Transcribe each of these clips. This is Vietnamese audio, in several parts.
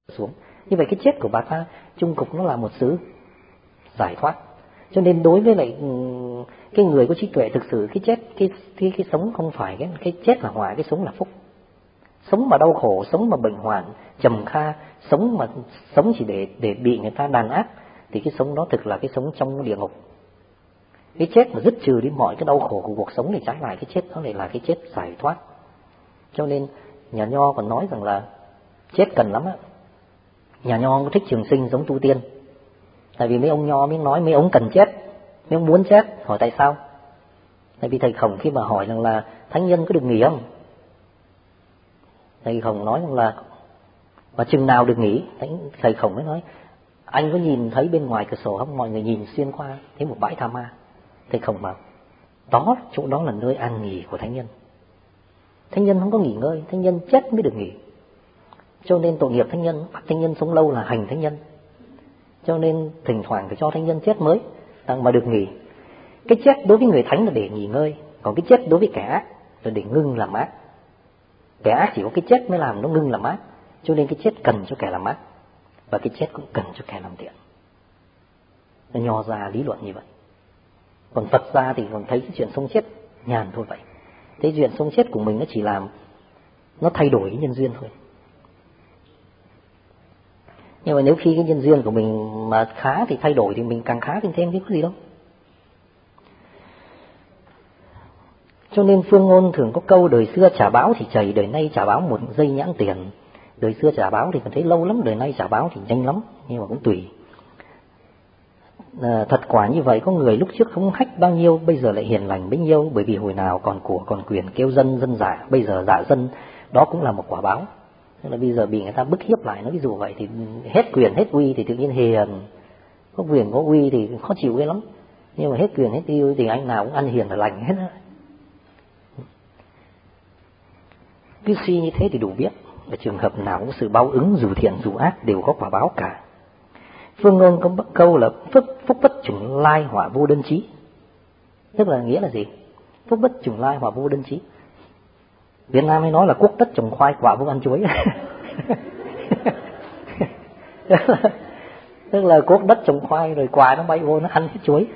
xuống. Như vậy cái chết của bà ta chung cục nó là một sự giải thoát. Cho nên đối với lại cái người có trí tuệ thực sự, cái chết, cái sống không phải cái chết là họa, cái sống là phúc. Sống mà đau khổ, sống mà bệnh hoạn, trầm kha, sống chỉ để bị người ta đàn áp, thì cái sống đó thực là cái sống trong địa ngục. Cái chết mà dứt trừ đi mọi cái đau khổ của cuộc sống thì trái lại cái chết đó lại là cái chết giải thoát. Cho nên nhà Nho còn nói rằng là chết cần lắm á. Nhà Nho có thích trường sinh giống tu tiên. Tại vì mấy ông Nho mới nói mấy ông cần chết, mấy ông muốn chết. Hỏi tại sao? Tại vì thầy Khổng khi mà hỏi rằng là thánh nhân có được nghỉ không, thầy Khổng nói rằng là và chừng nào được nghỉ. Thầy Khổng mới nói anh có nhìn thấy bên ngoài cửa sổ không? Mọi người nhìn xuyên qua thấy một bãi tha ma. Thầy Khổng bảo đó, chỗ đó là nơi an nghỉ của thánh nhân. Thánh nhân không có nghỉ ngơi, thánh nhân chết mới được nghỉ. Cho nên tội nghiệp thánh nhân, bắt thánh nhân sống lâu là hành thánh nhân. Cho nên thỉnh thoảng phải cho thánh nhân chết mới mà được nghỉ. Cái chết đối với người thánh là để nghỉ ngơi, còn cái chết đối với kẻ ác là để ngưng làm ác. Kẻ ác chỉ có cái chết mới làm nó ngưng làm ác. Cho nên cái chết cần cho kẻ làm ác, và cái chết cũng cần cho kẻ làm thiện. Nó Nho ra lý luận như vậy. Còn Phật gia thì còn thấy cái chuyện sống chết nhàn thôi vậy. Thế chuyện sống chết của mình nó chỉ làm nó thay đổi cái nhân duyên thôi. Nhưng mà nếu khi cái nhân duyên của mình mà khá thì thay đổi thì mình càng khá thêm chứ có gì đâu. Cho nên Phương Ngôn thường có câu đời xưa trả báo thì chảy, đời nay trả báo một giây nhãn tiền. Đời xưa trả báo thì còn thấy lâu lắm, đời nay trả báo thì nhanh lắm, nhưng mà cũng tùy. Thật quả như vậy, có người lúc trước không hách bao nhiêu, bây giờ lại hiền lành bấy nhiêu, bởi vì hồi nào còn của còn quyền kêu dân, dân dạ, bây giờ dạ dân, đó cũng là một quả báo. Tức là bây giờ bị người ta bức hiếp lại, nó ví dụ vậy thì hết quyền hết uy thì tự nhiên hiền, có quyền có uy thì khó chịu ghê lắm, nhưng mà hết quyền hết uy thì anh nào cũng ăn hiền và lành hết. Cứ suy như thế thì đủ biết, ở trường hợp nào cũng sự báo ứng, dù thiện dù ác đều có quả báo cả. Phương Ngôn có câu là phúc bất chủng lai họa vô đơn chí. Tức là nghĩa là gì? Phúc bất chủng lai họa vô đơn chí. Việt Nam hay nói là quốc đất trồng khoai quả vô ăn chuối. Tức là quốc đất trồng khoai rồi quả nó bay vô nó ăn hết chuối.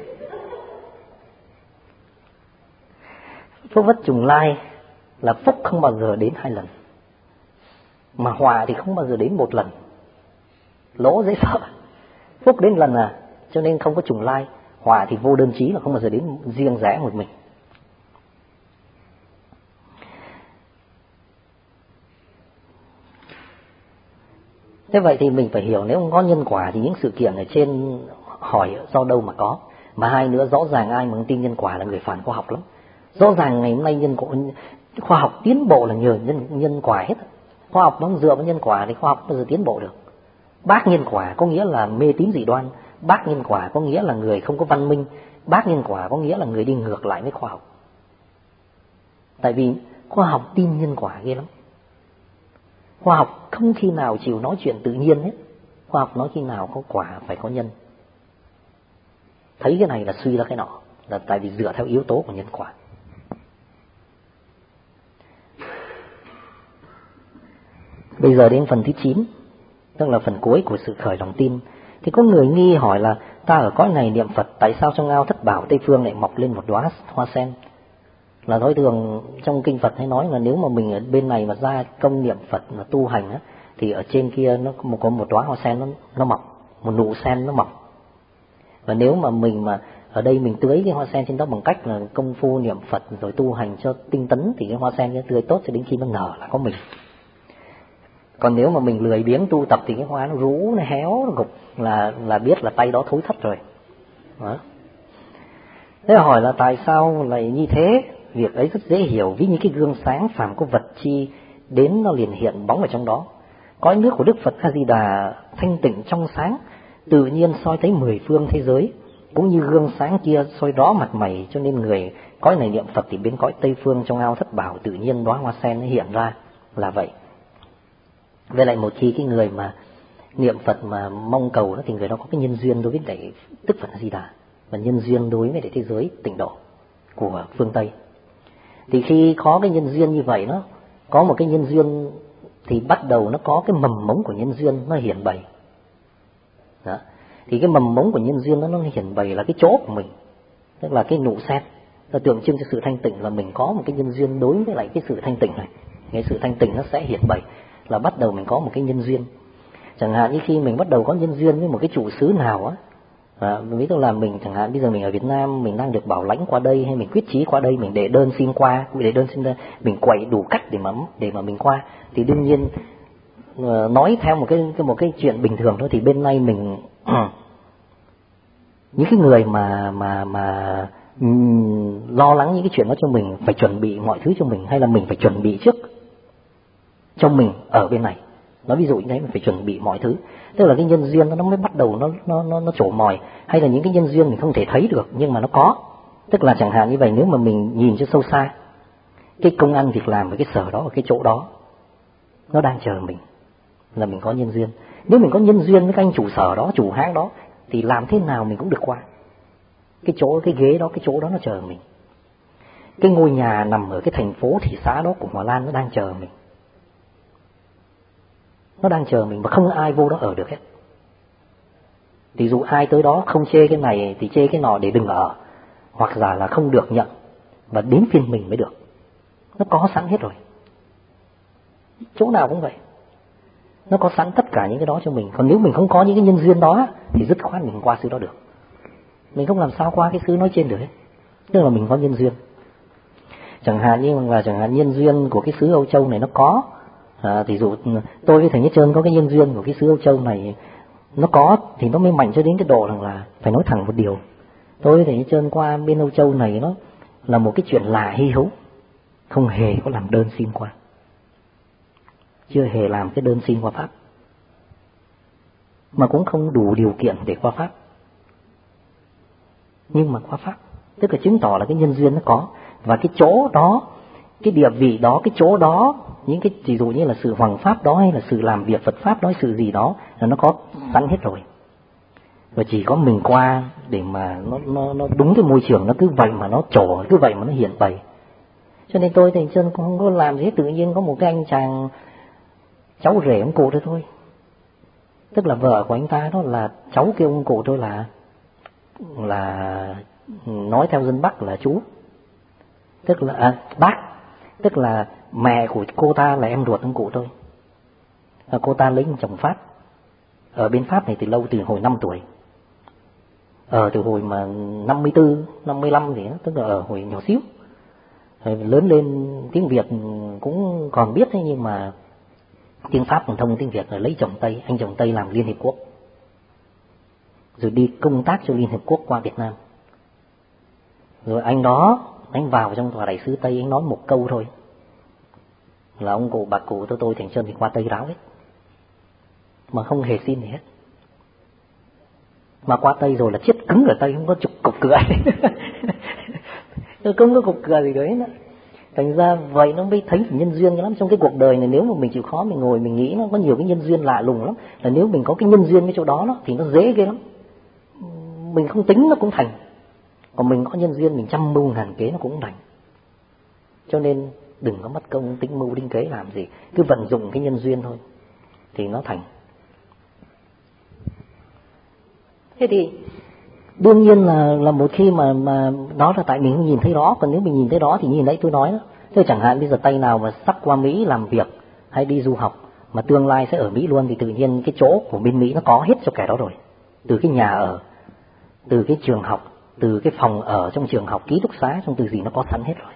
Phúc bất chủng lai là phúc không bao giờ đến 2 lần, mà họa thì không bao giờ đến 1 lần. Lỗ dễ sợ. Phúc đến lần à, cho nên không có trùng lai. Họa thì vô đơn chí, là không bao giờ đến riêng rẽ một mình. Thế vậy thì mình phải hiểu, nếu không có nhân quả thì những sự kiện ở trên hỏi do đâu mà có. Mà hai nữa, rõ ràng ai mà không tin nhân quả là người phản khoa học lắm. Rõ ràng ngày hôm nay khoa học tiến bộ là nhờ nhân quả hết. Khoa học nó không dựa vào nhân quả thì khoa học bao giờ tiến bộ được. Bác nhân quả có nghĩa là mê tín dị đoan, bác nhân quả có nghĩa là người không có văn minh, bác nhân quả có nghĩa là người đi ngược lại với khoa học. Tại vì khoa học tin nhân quả ghê lắm. Khoa học không khi nào chịu nói chuyện tự nhiên hết. Khoa học nói khi nào có quả phải có nhân. Thấy cái này là suy ra cái nọ, là tại vì dựa theo yếu tố của nhân quả. Bây giờ đến phần thứ 9, tức là phần cuối của sự khởi lòng tin. Thì có người nghi hỏi là ta ở cõi này niệm Phật, tại sao trong ao Thất Bảo Tây Phương lại mọc lên một đóa hoa sen? Là nói thường trong kinh Phật hay nói là nếu mà mình ở bên này mà ra công niệm Phật mà tu hành á, thì ở trên kia nó có một đóa hoa sen nó mọc, một nụ sen nó mọc. Và nếu mà mình mà ở đây mình tưới cái hoa sen trên đó bằng cách là công phu niệm Phật rồi tu hành cho tinh tấn, thì cái hoa sen nó tươi tốt cho đến khi nó nở là có mình. Còn nếu mà mình lười biếng tu tập thì cái hoa nó rũ, nó héo, nó gục là biết là tay đó thối thất rồi. Đó. Thế hỏi là tại sao lại như thế? Việc ấy rất dễ hiểu, ví như cái gương sáng, phàm có vật chi đến nó liền hiện bóng ở trong đó. Cõi nước của Đức Phật A Di Đà thanh tịnh trong sáng, tự nhiên soi thấy 10 phương thế giới, cũng như gương sáng kia soi rõ mặt mày, cho nên người cõi này niệm Phật thì bên cõi Tây Phương trong ao Thất Bảo tự nhiên đóa hoa sen nó hiện ra là vậy. Với lại một khi cái người mà niệm Phật mà mong cầu đó, thì người đó có cái nhân duyên đối với lại Đức Phật A Di Đà và nhân duyên đối với lại thế giới tịnh độ của phương Tây. Thì khi có cái nhân duyên như vậy, nó có một cái nhân duyên thì bắt đầu nó có cái mầm mống của nhân duyên nó hiển bày. Đó. Thì cái mầm mống của nhân duyên nó hiển bày là cái chỗ của mình, tức là cái nụ sen, nó tượng trưng cho sự thanh tịnh, là mình có một cái nhân duyên đối với lại cái sự thanh tịnh này. Cái sự thanh tịnh nó sẽ hiển bày là bắt đầu mình có một cái nhân duyên. Chẳng hạn như khi mình bắt đầu có nhân duyên với một cái chủ xứ nào á, ví dụ là mình chẳng hạn bây giờ mình ở Việt Nam, mình đang được bảo lãnh qua đây, hay mình quyết chí qua đây, mình để đơn xin qua, mình quậy đủ cách để mà mình qua, thì đương nhiên nói theo một cái chuyện bình thường thôi, thì bên này mình những cái người mà lo lắng những cái chuyện đó cho mình, phải chuẩn bị mọi thứ cho mình, hay là mình phải chuẩn bị trước cho mình ở bên này. Nói ví dụ như thế, mình phải chuẩn bị mọi thứ, tức là cái nhân duyên nó mới bắt đầu nó trổ mòi, hay là những cái nhân duyên mình không thể thấy được nhưng mà nó có. Tức là chẳng hạn như vậy, nếu mà mình nhìn cho sâu xa, cái công ăn việc làm ở cái sở đó, ở cái chỗ đó, nó đang chờ mình, là mình có nhân duyên. Nếu mình có nhân duyên với cái anh chủ sở đó, chủ hãng đó, thì làm thế nào mình cũng được qua. Cái chỗ, cái ghế đó, cái chỗ đó nó chờ mình. Cái ngôi nhà nằm ở cái thành phố, thị xã đó của Hòa Lan nó đang chờ mình. Nó đang chờ mình mà không ai vô đó ở được hết. Thì dù ai tới đó không chê cái này thì chê cái nọ để đừng ở, hoặc giả là không được nhận, và đến phiên mình mới được. Nó có sẵn hết rồi. Chỗ nào cũng vậy. Nó có sẵn tất cả những cái đó cho mình. Còn nếu mình không có những cái nhân duyên đó thì dứt khoát mình không qua xứ đó được. Mình không làm sao qua cái xứ nói trên được hết. Tức là mình có nhân duyên. Chẳng hạn như là nhân duyên của cái xứ Âu Châu này nó có. Thì dụ tôi với thầy Nhất Trơn có cái nhân duyên của cái xứ Âu Châu này nó có, thì nó mới mạnh cho đến cái độ rằng là phải nói thẳng một điều. Tôi với thầy Nhất Trơn qua bên Âu Châu này nó là một cái chuyện lạ hy hữu, không hề có làm đơn xin qua, chưa hề làm cái đơn xin qua Pháp, mà cũng không đủ điều kiện để qua Pháp, nhưng mà qua Pháp, tức là chứng tỏ là cái nhân duyên nó có. Và cái chỗ đó, cái địa vị đó, cái chỗ đó, những cái ví dụ như là sự hoằng pháp đó, hay là sự làm việc Phật pháp đó, sự gì đó là nó có sẵn hết rồi. Và chỉ có mình qua để mà nó đúng cái môi trường, nó cứ vậy mà nó trổ, cứ vậy mà nó hiện bày. Cho nên tôi thì chân cũng không có làm gì hết, tự nhiên có một cái anh chàng cháu rể ông cụ thôi, tức là vợ của anh ta đó là cháu kêu ông cụ tôi là nói theo dân Bắc là chú, tức là bác, tức là mẹ của cô ta là em ruột ông cụ tôi. Cô ta lấy chồng Pháp ở bên Pháp này từ lâu, từ hồi 5 tuổi, từ hồi mà 54, 55 gì đó, tức là ở hồi nhỏ xíu. Lớn lên tiếng Việt cũng còn biết thế, nhưng mà tiếng Pháp còn thông tiếng Việt, rồi lấy chồng Tây, anh chồng Tây làm Liên Hiệp Quốc, rồi đi công tác cho Liên Hiệp Quốc qua Việt Nam. Rồi anh đó, anh vào trong tòa đại sứ Tây, anh nói một câu thôi là ông cụ bà cụ tôi thành chân thì qua Tây ráo hết, mà không hề xin gì hết. Mà qua Tây rồi là chết cứng ở Tây, không có cục cười không có cục cười gì đấy nữa. Thành ra vậy nó mới thấy nhân duyên lắm trong cái cuộc đời này. Nếu mà mình chịu khó, mình ngồi mình nghĩ, nó có nhiều cái nhân duyên lạ lùng lắm. Là nếu mình có cái nhân duyên cái chỗ đó thì nó dễ ghê lắm. Mình không tính nó cũng thành. Còn mình có nhân duyên, mình trăm mưu ngàn kế nó cũng thành. Cho nên đừng có mất công tính mưu tính kế làm gì, cứ vận dụng cái nhân duyên thôi thì nó thành. Thế thì đương nhiên là một khi mà đó là tại mình không nhìn thấy đó. Còn nếu mình nhìn thấy đó thì như nãy tôi nói đó, thế chẳng hạn bây giờ Tây nào mà sắp qua Mỹ làm việc hay đi du học, mà tương lai sẽ ở Mỹ luôn, thì tự nhiên cái chỗ của bên Mỹ nó có hết cho kẻ đó rồi. Từ cái nhà ở, từ cái trường học, từ cái phòng ở trong trường học, ký túc xá, trong từ gì nó có sẵn hết rồi.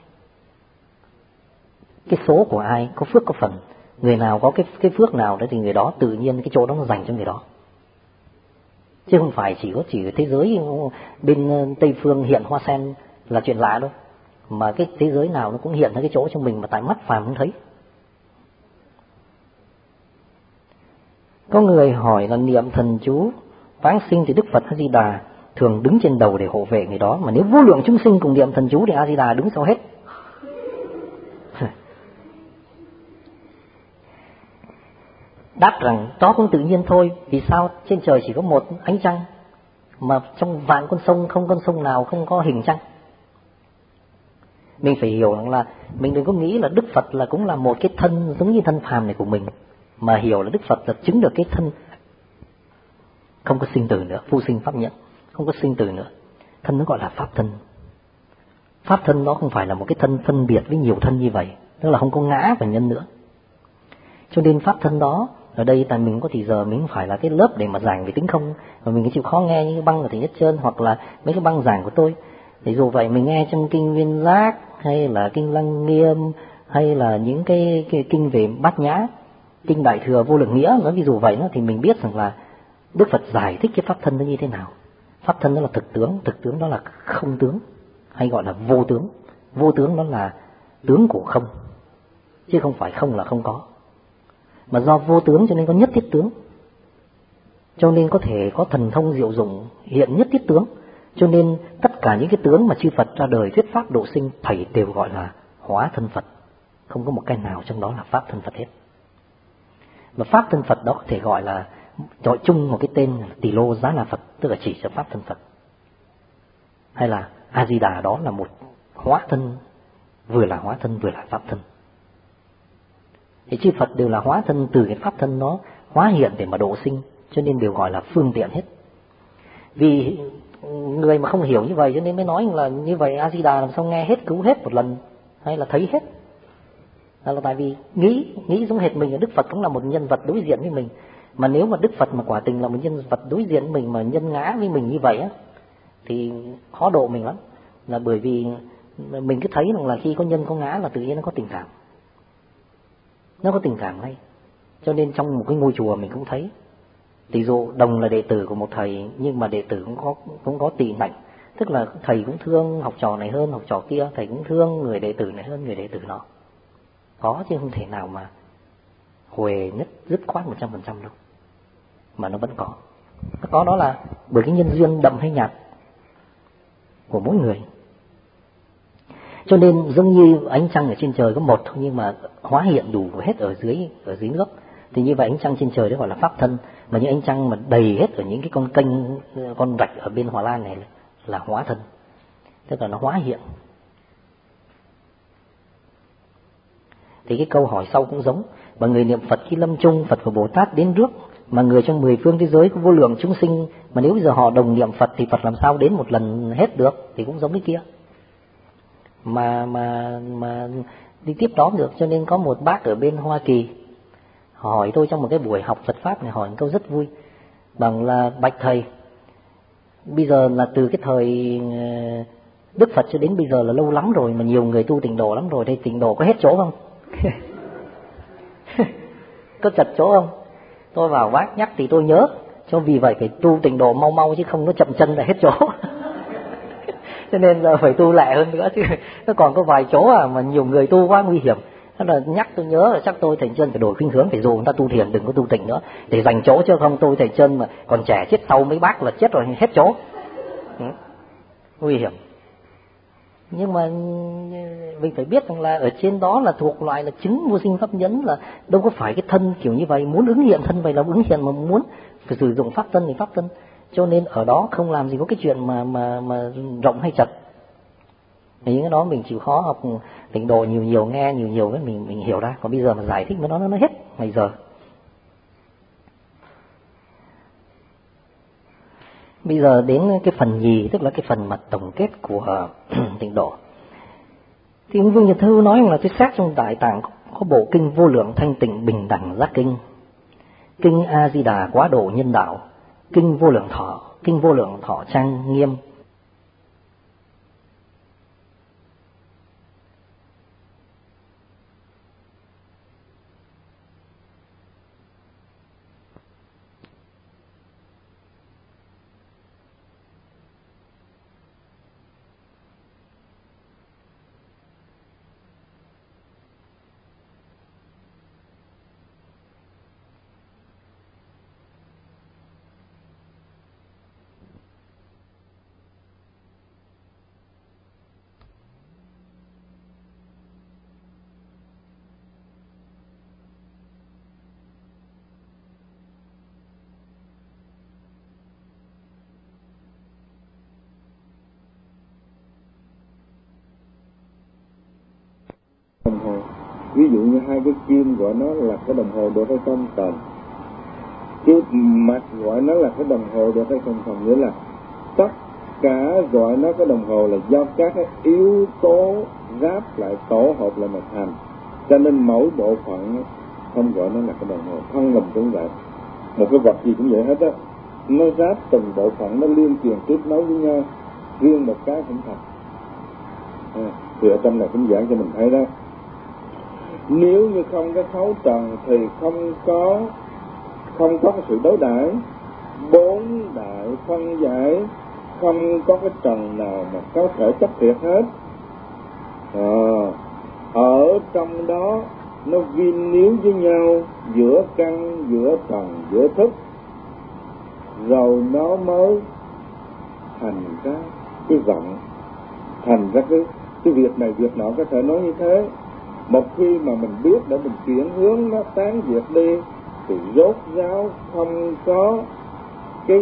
Cái số của ai có phước có phần, người nào có cái phước nào đó thì người đó tự nhiên cái chỗ đó nó dành cho người đó. Chứ không phải chỉ ở thế giới bên Tây phương hiện hoa sen là chuyện lạ đâu, mà cái thế giới nào nó cũng hiện ra cái chỗ cho mình mà tại mắt phàm không thấy. Có người hỏi là niệm thần chú vãng sinh thì Đức Phật A Di Đà thường đứng trên đầu để hộ vệ người đó, mà nếu vô lượng chúng sinh cùng niệm thần chú thì A Di Đà đứng sau hết. Đáp rằng đó cũng tự nhiên thôi. Vì sao trên trời chỉ có một ánh trăng, mà trong vạn con sông không con sông nào không có hình trăng? Mình phải hiểu rằng là mình đừng có nghĩ là Đức Phật là cũng là một cái thân giống như thân phàm này của mình, mà hiểu là Đức Phật là chứng được cái thân không có sinh tử nữa, vô sinh pháp nhẫn, không có sinh tử nữa. Thân nó gọi là pháp thân. Pháp thân nó không phải là một cái thân phân biệt với nhiều thân như vậy, tức là không có ngã và nhân nữa. Cho nên pháp thân đó, ở đây tại mình có thì giờ mình không phải là cái lớp để mà giảng về tính không, mà mình chịu khó nghe những cái băng của Thầy Nhất Chân hoặc là mấy cái băng giảng của tôi. Thì dù vậy mình nghe trong kinh Nguyên Giác hay là kinh Lăng Nghiêm hay là những cái kinh về Bát Nhã, kinh Đại Thừa Vô Lượng Nghĩa, nói ví dụ vậy đó, thì mình biết rằng là Đức Phật giải thích cái pháp thân nó như thế nào. Pháp thân đó là thực tướng đó là không tướng, hay gọi là vô tướng. Vô tướng đó là tướng của không, chứ không phải không là không có. Mà do vô tướng cho nên có nhất thiết tướng, cho nên có thể có thần thông diệu dụng hiện nhất thiết tướng. Cho nên tất cả những cái tướng mà chư Phật ra đời thuyết pháp độ sinh, thầy đều gọi là hóa thân Phật. Không có một cái nào trong đó là pháp thân Phật hết. Mà pháp thân Phật đó có thể gọi là gọi chung một cái tên là Tỳ Lô Giá Na Phật, tức là chỉ cho pháp thân Phật. Hay là A Di Đà đó là một hóa thân, vừa là hóa thân vừa là pháp thân. Thì chư Phật đều là hóa thân, từ cái pháp thân nó hóa hiện để mà độ sinh, cho nên đều gọi là phương tiện hết. Vì người mà không hiểu như vậy cho nên mới nói là như vậy A Di Đà làm sao nghe hết cứu hết một lần, hay là thấy hết. Đó là tại vì nghĩ giống hệt mình là Đức Phật cũng là một nhân vật đối diện với mình. Mà nếu mà Đức Phật mà quả tình là một nhân vật đối diện với mình mà nhân ngã với mình như vậy á, thì khó độ mình lắm. Là bởi vì mình cứ thấy rằng là khi có nhân có ngã là tự nhiên nó có tình cảm. Nó có tình cảm ngay. Cho nên trong một cái ngôi chùa mình cũng thấy, ví dụ đồng là đệ tử của một thầy, nhưng mà đệ tử cũng có tị nạnh. Tức là thầy cũng thương học trò này hơn học trò kia, thầy cũng thương người đệ tử này hơn người đệ tử nọ. Có chứ không thể nào mà huề nhất dứt khoát 100% đâu. Mà nó vẫn có. Nó có đó là bởi cái nhân duyên đậm hay nhạt của mỗi người. Cho nên giống như ánh trăng ở trên trời có một thôi, nhưng mà hóa hiện đủ hết ở dưới nước. Thì như vậy ánh trăng trên trời đó gọi là pháp thân. Mà những ánh trăng mà đầy hết ở những cái con kênh, con rạch ở bên Hòa Lan này là hóa thân. Tức là nó hóa hiện. Thì cái câu hỏi sau cũng giống. Mà người niệm Phật khi lâm chung, Phật và Bồ Tát đến rước. Mà người trong 10 phương thế giới có vô lượng chúng sinh, mà nếu bây giờ họ đồng niệm Phật thì Phật làm sao đến một lần hết được. Thì cũng giống cái kia. Mà đi tiếp đó được. Cho nên có một bác ở bên Hoa Kỳ hỏi tôi trong một cái buổi học Phật Pháp này, hỏi một câu rất vui. Bằng là bạch thầy, bây giờ là từ cái thời Đức Phật cho đến bây giờ là lâu lắm rồi, mà nhiều người tu tịnh độ lắm rồi, đây tịnh độ có hết chỗ không? Có chật chỗ không? Tôi vào bác nhắc thì tôi nhớ, cho vì vậy phải tu tịnh độ mau mau chứ không nó chậm chân là hết chỗ. Cho nên là phải tu lẹ hơn nữa chứ. Nó còn có vài chỗ mà nhiều người tu quá nguy hiểm. Thế là nhắc tôi nhớ là chắc tôi Thầy Chân phải đổi khuynh hướng, phải dù người ta tu thiền đừng có tu tịnh nữa để dành chỗ, chứ không tôi Thầy Chân mà còn trẻ chết sau mấy bác là chết rồi hết chỗ. Nguy hiểm. Nhưng mà mình phải biết rằng là ở trên đó là thuộc loại là chứng vô sinh pháp nhẫn, là đâu có phải cái thân kiểu như vậy, muốn ứng hiện thân vậy là ứng hiện, mà muốn phải sử dụng pháp thân thì pháp thân. Cho nên ở đó không làm gì có cái chuyện mà rộng hay chật. Thì những cái đó mình chịu khó học tịnh độ nhiều nghe nhiều cái mình hiểu ra. Còn bây giờ mà giải thích với nó hết ngày giờ. Bây giờ đến cái phần nhì, tức là cái phần mà tổng kết của tịnh độ. Thì ông Vương Nhật Thư nói là tôi xét trong Đại Tạng có bộ kinh Vô Lượng Thanh Tịnh Bình Đẳng Giác Kinh, kinh A Di Đà Quá Độ Nhân Đạo, kinh Vô Lượng Thọ Trang Nghiêm. đồng hồ. Ví dụ như hai cái kim gọi nó là cái đồng hồ được hay không? Cần. Cái mặt gọi nó là cái đồng hồ được hay không? Cần. Nghĩa là tất cả gọi nó cái đồng hồ là do các cái yếu tố ráp lại tổ hợp lại mà thành. Cho nên mỗi bộ phận không gọi nó là cái đồng hồ. Thân mình cũng vậy, một cái vật gì cũng vậy hết á, nó ráp từng bộ phận, nó liên truyền tiếp nối với nhau, riêng một cái cũng thành. Thì ở trong này cũng giảng cho mình thấy đó, nếu như không có thấu trần thì không có cái sự đối đãi, bốn đại phân giải, không có cái trần nào mà có thể chấp thiệt hết. Ở trong đó nó viên níu với nhau, giữa căn, giữa trần, giữa thức, rồi nó mới thành ra cái vọng, thành ra cái việc này việc nọ, có thể nói như thế. Một khi mà mình biết để mình chuyển hướng nó tán diệt đi, thì rốt ráo không có cái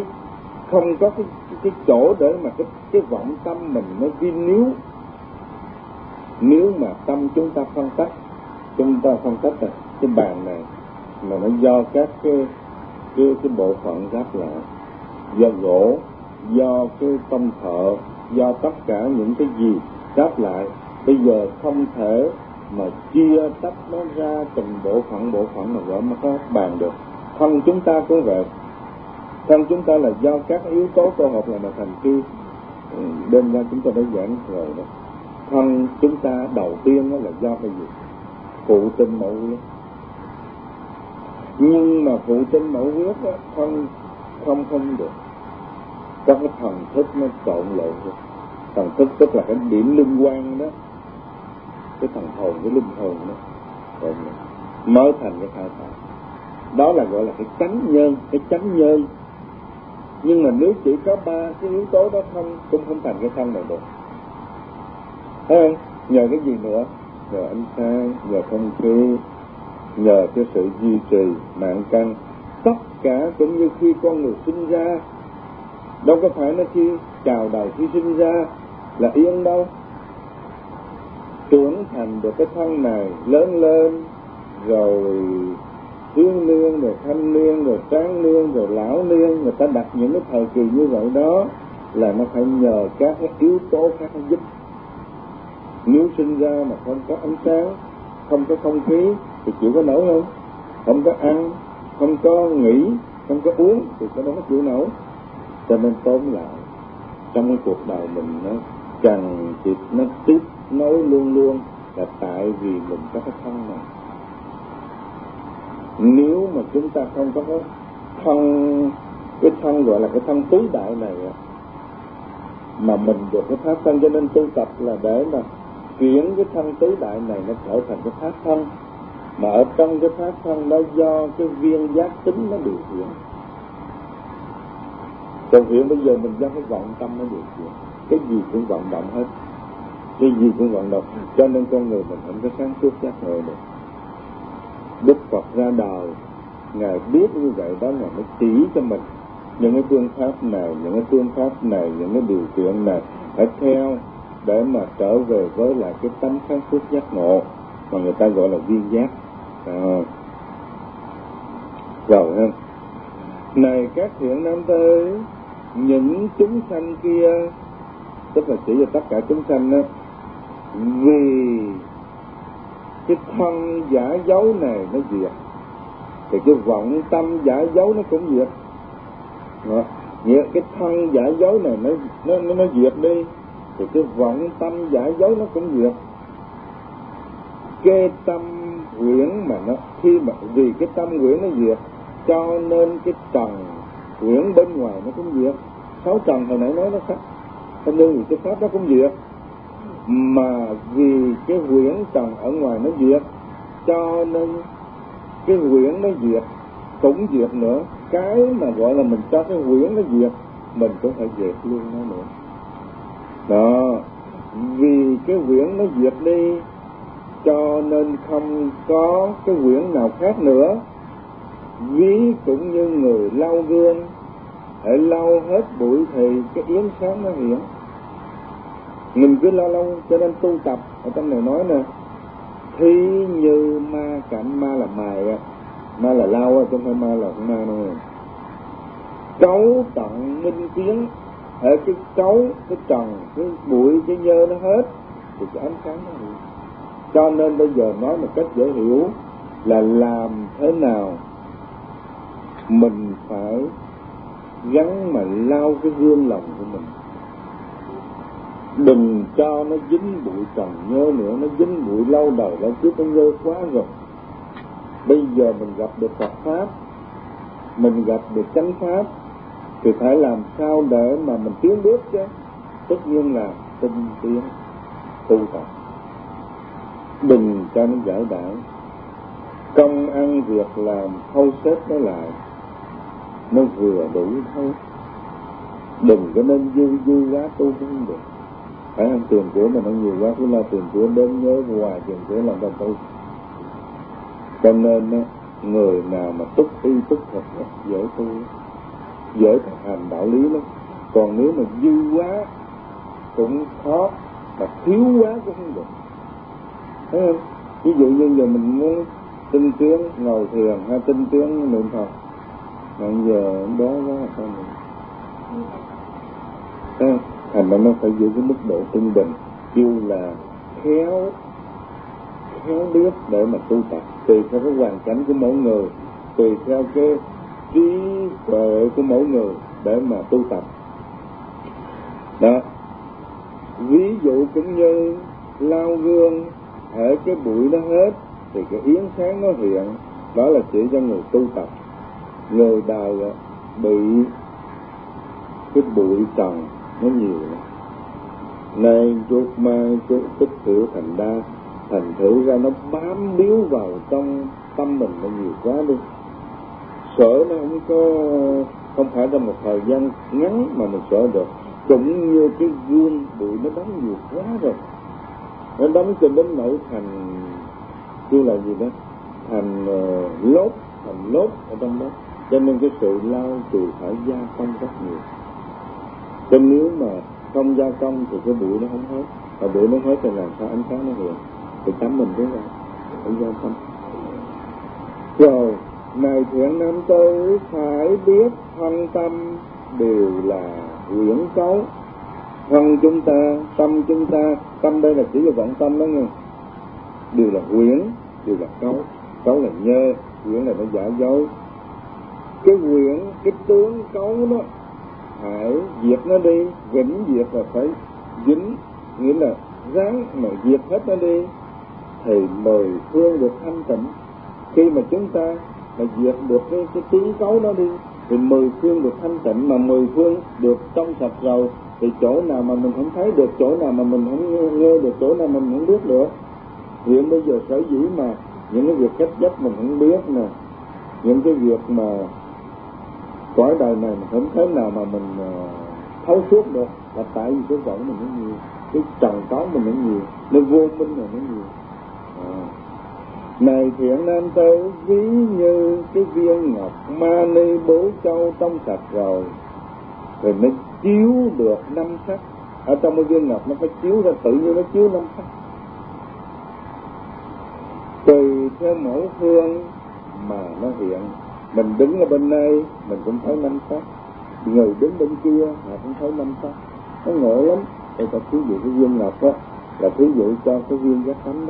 chỗ để mà cái vọng tâm mình nó viên níu. Nếu mà tâm chúng ta phân tách là cái bàn này mà nó do các cái bộ phận ráp lại, do gỗ, do cái công thợ, do tất cả những cái gì ráp lại, bây giờ không thể mà chia tách nó ra từng bộ phận mà gọi nó có bàn được. Thân chúng ta cũng vậy, thân chúng ta là do các yếu tố tổ hợp lại mà thành khi đêm qua chúng ta đã giảng rồi đó. Thân chúng ta đầu tiên đó là do cái gì? Phụ tinh mẫu huyết. Nhưng mà phụ tinh mẫu huyết đó, thân không được. Các cái thần thức nó trộn lộn. Thần thức tức là cái điểm liên quan đó, cái thần hồn, cái linh hồn đó, mới thành cái khai thác. Đó là gọi là cái chánh nhân. Nhưng mà nếu chỉ có ba cái yếu tố đó không, cũng không thành cái thân này được. Thấy không? Nhờ cái gì nữa? Nhờ ánh sáng, nhờ không khí, nhờ cái sự duy trì mạng căn. Tất cả cũng như khi con người sinh ra, đâu có phải nó khi chào đời, khi sinh ra là yên đâu. Trưởng thành được cái thân này, lớn lên, rồi thiếu niên, rồi thanh niên, rồi tráng niên, rồi lão niên, người ta đặt những cái thời kỳ như vậy đó là nó phải nhờ các cái yếu tố khác nó giúp. Nếu sinh ra mà không có ánh sáng, không có không khí thì chịu có nổi không? Không có ăn, không có nghỉ, không có uống thì có đâu có chịu nổi. Cho nên tóm lại, trong cái cuộc đời mình nó cần chịu, nó tiếp nối luôn luôn là tại vì mình có cái thân này. Nếu mà chúng ta không có cái thân gọi là cái thân tứ đại này mà mình được cái pháp thân, cho nên tu tập là để mà chuyển cái thân tứ đại này nó trở thành cái pháp thân. Mà ở trong cái pháp thân đó do cái viên giác tính nó điều khiển. Còn hiện bây giờ mình do cái vọng tâm nó điều khiển, cái gì cũng vận động hết, cái gì cũng vận động. Cho nên con người mình không có sáng suốt giác ngộ được. Đức Phật ra đời, Ngài biết như vậy đó, Ngài mới chỉ cho mình những cái phương pháp này, những cái điều kiện này phải theo để mà trở về với lại cái tánh sáng suốt giác ngộ mà người ta gọi là viên giác. Rồi ha. Này các thiện nam tử, những chúng sanh kia, tức là chỉ cho tất cả chúng sanh đó, vì cái thân giả dối này nó diệt thì cái vọng tâm giả dối nó cũng diệt. Nghĩa cái thân giả dối này nó diệt đi thì cái vọng tâm giả dối nó cũng diệt. Cái tâm huyễn mà nó khi mà vì cái tâm huyễn nó diệt cho nên cái trần huyễn bên ngoài nó cũng diệt. Sáu trần hồi nãy nói nó khác, cho nên cái pháp đó cũng diệt. Mà vì cái huyễn trần ở ngoài nó diệt cho nên cái huyễn nó diệt cũng diệt nữa. Cái mà gọi là mình cho cái huyễn nó diệt, mình cũng phải diệt luôn nó nữa. Đó, vì cái huyễn nó diệt đi cho nên không có cái huyễn nào khác nữa. Ví cũng như người lau gương, hãy lau hết bụi thì cái yếm sáng nó hiện. Mình cứ lau cho nên tu tập ở trong này nói nè, Thí như ma cảnh, ma là mài á, ma là lau á, chứ không phải ma là con ma đâu. Cấu tận minh tiến, ở cái cấu, cái trần, cái bụi, cái nhơ nó hết thì cái ánh sáng nó đi. Cho nên bây giờ nói một cách dễ hiểu là làm thế nào mình phải gắn mà lau cái gương lòng của mình, đừng cho nó dính bụi trần nhơ nữa. Nó dính bụi lâu đời lâu kiếp, nó nhơ quá rồi. Bây giờ mình gặp được Phật pháp, mình gặp được chánh pháp thì phải làm sao để mà mình tiến bước chứ. Tất nhiên là tinh tiến tu tập, đừng cho nó giải đãi. Công ăn việc làm thâu xếp nó lại, nó vừa đủ thôi. Đừng có nên dư quá tu cũng không được. Phải ăn tiền của mình nó nhiều quá, cứ lo tiền của đến nhớ hoài tiền của làm sao tu. Cho nên người nào mà túc y túc thực dễ tu, dễ thực hành đạo lý lắm. Còn nếu mà dư quá cũng khó, mà thiếu quá cũng không được. Thấy không? Ví dụ như giờ mình muốn tinh tiến ngồi thiền hay tinh tiến niệm Phật, mà giờ đó quá là sao mình? Thấy không? Thành ra nó phải giữ cái mức độ trung bình, kêu là khéo biết để mà tu tập, tùy theo cái hoàn cảnh của mỗi người, tùy theo cái trí tuệ của mỗi người để mà tu tập. Đó. Ví dụ cũng như lau gương, ở cái bụi nó hết thì cái yến sáng nó hiện, đó là chỉ cho người tu tập. Người đời bị cái bụi trần nó nhiều lắm, nay chút mai chút tích tiểu thành đa, thành thử ra nó bám víu vào trong tâm mình nó nhiều quá đi. Sợ nó không phải trong một thời gian ngắn mà mình sợ được. Cũng như cái gương bụi nó đóng nhiều quá rồi, nó đóng cho đến nỗi thành kêu là gì đó, thành lốt ở trong đó. Cho nên cái sự lau chùi phải gia công rất nhiều. Cho nếu mà không gia công thì cái bụi nó không hết, và bụi nó hết thì làm sao ánh sáng nó hiện, thì tắm mình biết rồi, phải gia công. Rồi này thiện nam tử, phải biết thân tâm đều là huyễn cấu. Thân chúng ta, tâm chúng ta, tâm đây là chỉ là vọng tâm đó nghe, đều là huyễn, đều là cấu. Cấu là nhơ, huyễn là nó giả dối. Cái huyễn, cái tướng cấu đó phải diệt nó đi, vĩnh diệt là phải dính, nghĩa là ráng mà diệt hết nó đi thì mười phương được thanh tịnh. Khi mà chúng ta mà diệt được cái tướng cấu đó đi thì mười phương được thanh tịnh, mà mười phương được trong sạch rồi thì chỗ nào mà mình không thấy được, chỗ nào mà mình không nghe được, chỗ nào mình không biết được. Hiện bây giờ sở dĩ mà những cái việc cách giấc mình không biết nè, những cái việc mà cõi đời này mình không thế nào mà mình thấu suốt được, là tại vì cái vọng mình nó nhiều, cái trần táo mình nó nhiều, nên vô minh này nó nhiều. Này thiện nam tử, ví như cái viên ngọc mani bổ châu trong sạch rồi thì nó chiếu được năm sắc. Ở trong cái viên ngọc nó phải chiếu ra, tự nhiên nó chiếu năm sắc. Tùy theo mẫu phương mà nó hiện. Mình đứng ở bên đây mình cũng thấy năm sắc, người đứng bên kia họ cũng thấy năm sắc. Nó ngộ lắm. Để ta thí dụ cái viên ngọc đó là thí dụ cho cái viên giác thánh đó.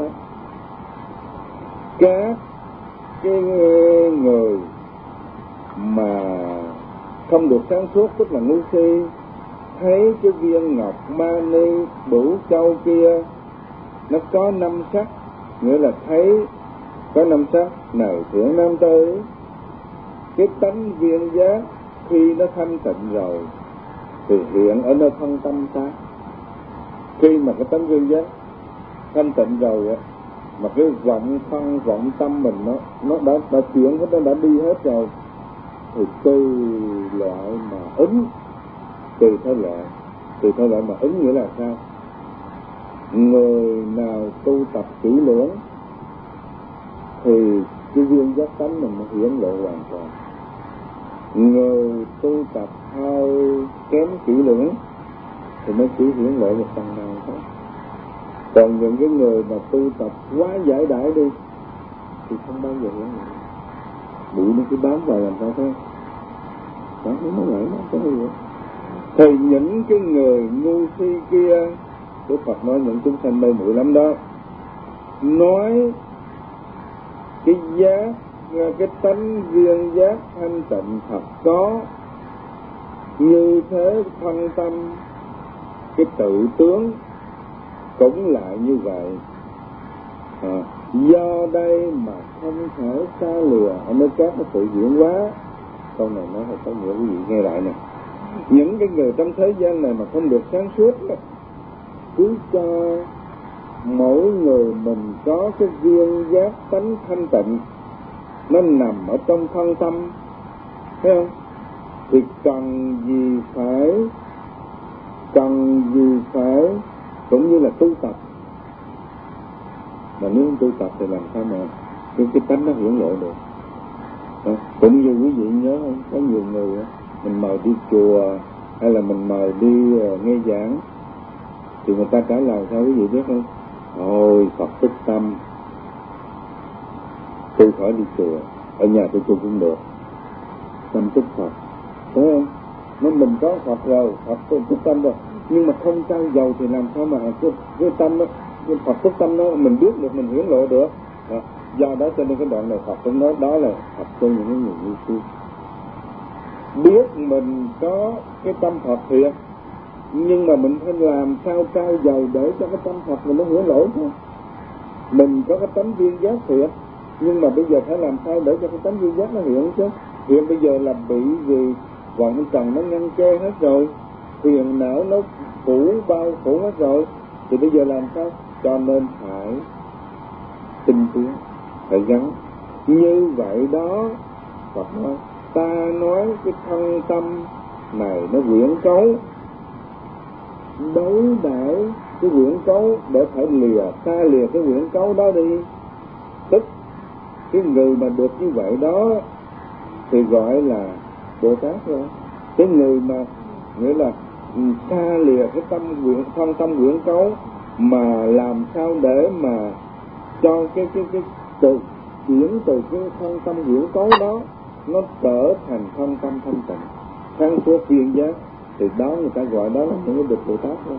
Các cái người mà không được sáng suốt, tức là ngu si, thấy cái viên ngọc mani bửu châu kia nó có năm sắc, nghĩa là thấy có năm sắc. Này thiện nam tử, cái tánh viên giác khi nó thanh tịnh rồi thì hiện ở nơi thân tâm ta. Khi mà cái tánh viên giác thanh tịnh rồi á, mà cái vọng thân vọng tâm mình nó đã chuyển hết, nó đã đi hết rồi thì tùy loại mà ứng, tùy theo loại mà ứng. Nghĩa là sao? Người nào tu tập kỹ lưỡng thì cái viên giác tánh mình nó hiển lộ hoàn toàn. Người tu tập hơi kém kỹ lưỡng thì nó chỉ hiển lộ một phần nào thôi. Còn những cái người mà tu tập quá giải đãi đi thì không bao giờ hiển lộ. Bụi nó cứ bám vào làm sao thôi, đó nó lại nó có gì. Thì những cái người ngu si kia, Đức Phật nói những chúng sanh mê muội lắm đó, nói cái giác, cái tánh duyên giác thanh tịnh thật có, như thế thân tâm cái tự tướng cũng lại như vậy. Do đây mà không thể xa lìa, ở nơi các cái sự diễn hóa. Câu này nói hay có nghĩa, quý vị nghe lại nè. Những cái người trong thế gian này mà không được sáng suốt đó, cứ cho mỗi người mình có cái duyên giác tánh thanh tịnh, nó nằm ở trong thân tâm, thấy không? Thì cần gì phải cũng như là tu tập. Mà nếu không tu tập thì làm sao mà cái tánh nó hiển lộ được. Cũng như quý vị nhớ không, có nhiều người mình mời đi chùa hay là mình mời đi nghe giảng thì người ta trả lời sao quý vị biết không? Ôi Phật thức tâm, tôi khỏi đi chùa, ở nhà tôi tu cũng được, tâm thức Phật, thấy không? Nếu mình có Phật rồi, Phật thức tâm rồi, nhưng mà không trao dầu thì làm sao mà cái tâm đó, cái Phật thức tâm đó mình biết được, mình hiển lộ được. Do đó cho nên cái đoạn này Phật cũng nói đó là Phật cho những người ngu si. Biết mình có cái tâm Phật thiệt, nhưng mà mình phải làm sao trao dầu để cho cái tâm Phật mình nó hiển lộ chứ. Mình có cái tánh duyên giác thiệt, nhưng mà bây giờ phải làm sao để cho cái tánh duyên giác nó hiện chứ. Hiện bây giờ là bị gì vọng trần nó ngăn che hết rồi, phiền não nó bao phủ hết rồi, thì bây giờ làm sao? Cho nên phải tinh tiến, phải gắn. Như vậy đó, Phật nói, ta nói cái thân tâm này nó quyển cấu, đấu đãi cái quyển cấu để phải xa lìa cái quyển cấu đó đi. Tức cái người mà được như vậy đó thì gọi là Bồ Tát rồi. Cái người mà nghĩa là xa lìa cái thân tâm quyển cấu, mà làm sao để mà cho cái chuyển từ cái thân tâm quyển cấu đó nó trở thành thân tâm thanh tịnh, sáng suốt viên giác, thì đó người ta gọi đó là những cái được Bồ Tát thôi.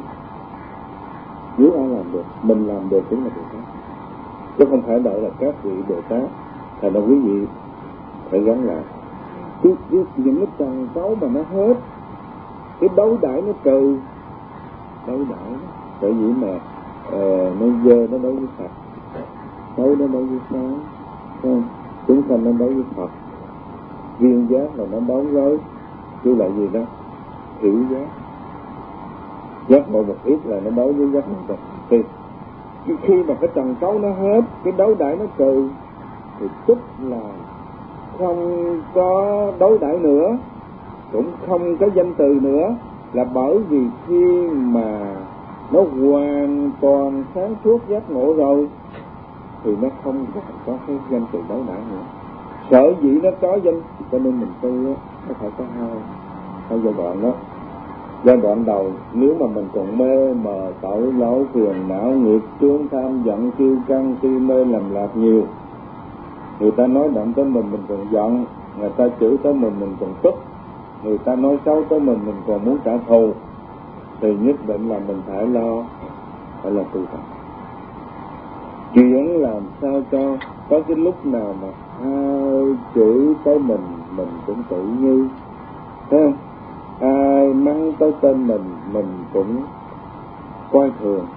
Nếu ai làm được, mình làm được cũng là Bồ Tát, chứ không phải đợi là các vị Bồ Tát. Thành ra quý vị phải gắn lại những cái trần cấu mà nó hết, cái đấu đãi nó trừ, đấu đãi bởi vì mà nó dơ nó đấu với Phật, xấu nó đấu với sáng, chúng sanh nó đấu với Phật, viên giác là nó đấu với chứ là gì đó hiểu giác, giác ngộ một ít là nó đấu với giác ngộ. Thì khi mà cái trần cấu nó hết, cái đấu đãi nó trừ, thì tức là không có đấu đãi nữa, cũng không có danh từ nữa, là bởi vì khi mà nó hoàn toàn sáng suốt giác ngộ rồi thì nó không còn có cái danh từ đấu đãi nữa. Sở dĩ nó có danh, cho nên mình tu nó phải có hai giai đoạn đó. Giai đoạn đầu nếu mà mình còn mê mờ tội lỗi phiền não nghiệp chướng tham giận kiêu căng si mê lầm lạc nhiều, người ta nói động tới mình còn giận, người ta chửi tới mình còn tức, người ta nói xấu tới mình còn muốn trả thù, thì nhất định là mình phải là tu tập. Chuyện làm sao cho có cái lúc nào mà ai chửi tới mình cũng tự như, thấy không? Ai mắng tới tên mình cũng coi thường,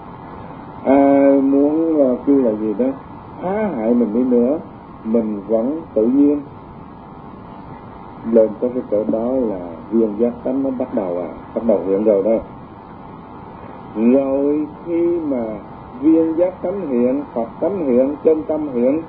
ai muốn kêu là gì đó phá hại mình đi nữa, mình vẫn tự nhiên. Lên tới cái chỗ đó là viên giác tánh nó bắt đầu hiện rồi đó. Rồi khi mà viên giác tánh hiện, Phật tánh hiện, chân tâm hiện,